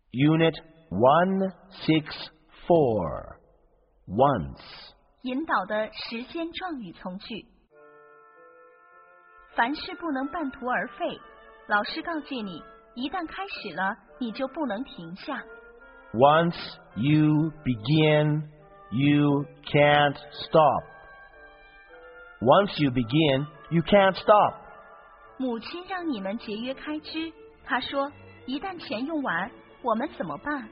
Unit 164. Once. 引导的时间状语从句。凡事不能半途而废，老师告诫你，一旦开始了，你就不能停下。 Once you begin, you can't stop. Once you begin, you can't stop. 母亲让你们节约开支，她说，一旦钱用完，我们怎么办？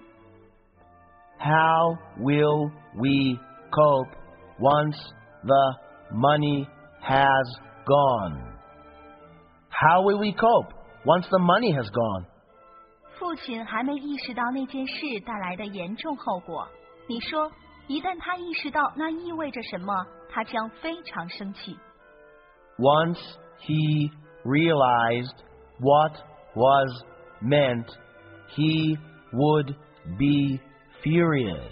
How will we cope once the money has gone? How will we cope once the money has gone? 父亲还没意识到那件事带来的严重后果。你说，一旦他意识到那意味着什么，他将非常生气。 Once he realized what was meant, he would be furious.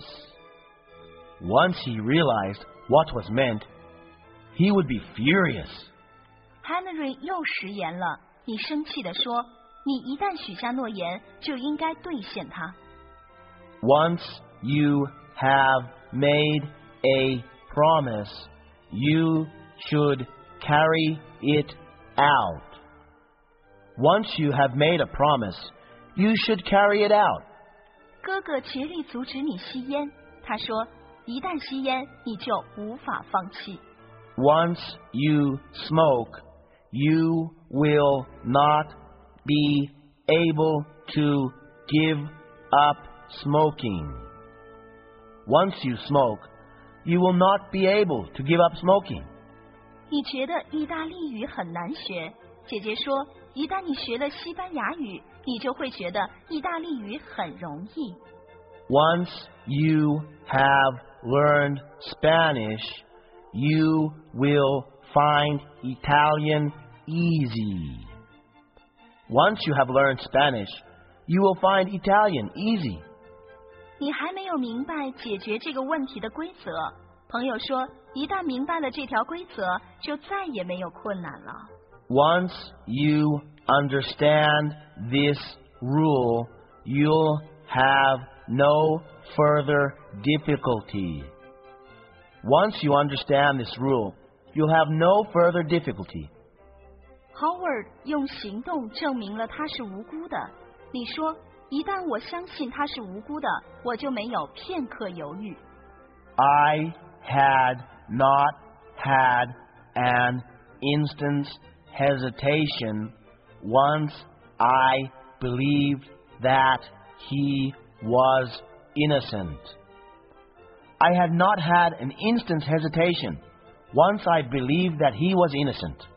Once he realized what was meant, he would be furious. Henry 又食言了。你生气地说，你一旦许下诺言，就应该兑现它。 Once you have made a promise, you should carry it out. Once you have made a promise, you should carry it out. 哥哥竭力阻止你吸烟，他说，一旦吸烟，你就无法放弃。 Once you smoke, you will not be able to give up smoking. Once you smoke, you will not be able to give up smoking. 你觉得意大利语很难学？姐姐说，一旦你学了西班牙语，你就会觉得意大利语很容易。 Once you have learned Spanish, you will find Italian easy. Once you have learned Spanish, you will find Italian easy. 你还没有明白解决这个问题的规则。朋友说，一旦明白了这条规则，就再也没有困难了。 Once you understand this rule, you'll have no further difficulty. Once you understand this rule, you'll have no further difficulty. Howard 用行动证明了他是无辜的。你说，一旦我相信他是无辜的，我就没有片刻犹豫。 I had not had an instant's hesitation once I believed that he was innocent. I had not had an instant's hesitation once I believed that he was innocent.